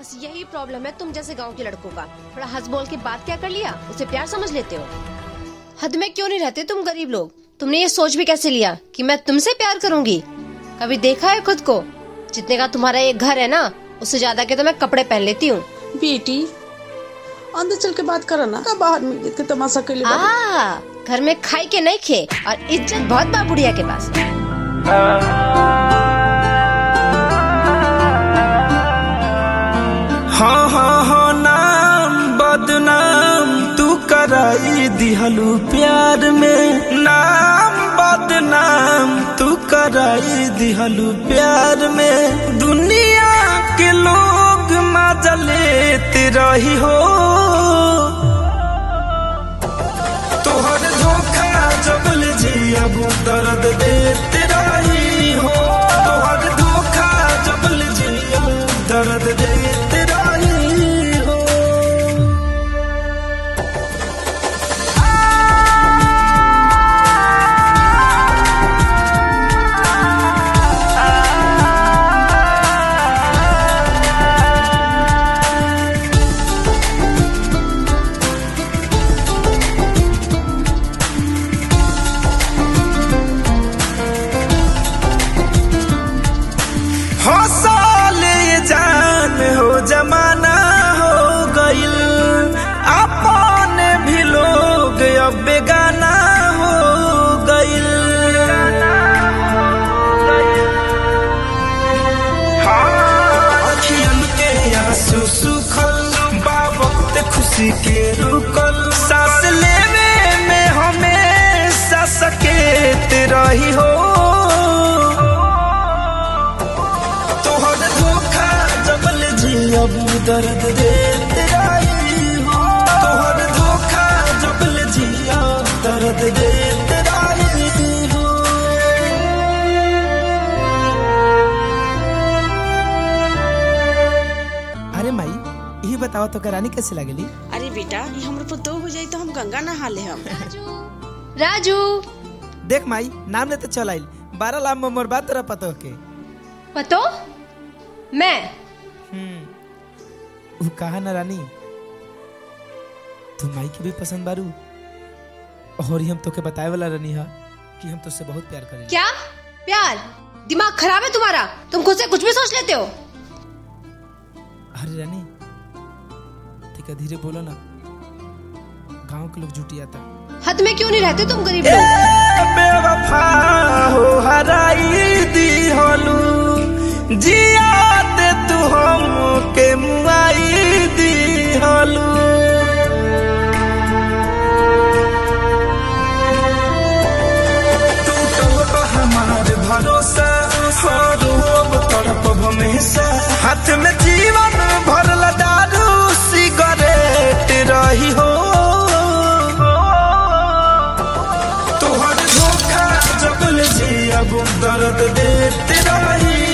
बस यही प्रॉब्लम है तुम जैसे गांव के लड़कों का। थोड़ा हंस बोल के बात क्या कर लिया, उसे प्यार समझ लेते हो। हद में क्यों नहीं रहते तुम गरीब लोग। तुमने ये सोच भी कैसे लिया कि मैं तुमसे प्यार करूंगी? कभी देखा है खुद को? जितने का तुम्हारा ये घर है ना, उससे ज्यादा के तो मैं कपड़े पहन लेती हूँ। बेटी अंदर चल के बात करो ना, का बाहर में देख के तमाशा कर ले। घर में खाई के नहीं खे और इज्जत बहुत बा बुढ़िया के पास। हाँ हाँ हाँ नाम बदनाम तू कराई दिहलू प्यार में, नाम बदनाम तू कराई दिहलू प्यार में। दुनिया के लोग मजा लेते रही हो, तोहर धोखा जबल जी अब दर्द देते रही हो, तोहर धोखा जबल जी अब दर्द देते रही हो। जमाना हो गइल अपन भी लोग अब बेगाना हो गइल। अखियन के आंसू सुखल बा वक्त खुशी के रुकल, सांस लेवे में हमेशा सकेत रही हो, अब दर्द देते रही हो, तोहर धोखा जबल जिया दर्द देते रही हो। अरे माई यही बताओ तो करानी कैसे लगेली? अरे बेटा ये हमरे पुतो हो जाई तो हम गंगा नहा ले। हम राजू देख माई नाम लेते चल आइल 12 लाख में मोर बात तेरा पतो के पतो मैं वो कहा ना रानी, तुम माई के भी पसंद बारू और हम तो के बताए वाला रानी हा कि हम तुझसे बहुत प्यार करेंगे। क्या प्यार? दिमाग खराब है तुम्हारा, तुम खुद से कुछ भी सोच लेते हो। अरे रानी ठीक है धीरे बोलो ना, गांव के लोग जुटी आता। हद में क्यों नहीं रहते तुम गरीब लोग। बेवफा हो हराई दी होलू जियात तू हम के मुआई दी होलू, टूटल हमार भरोसा रोब तड़प हमेशा, हाथ में जीवन भरल दारू सिगरेट रही हो, तोहर धोखा जबल जी अब दर्द देते रही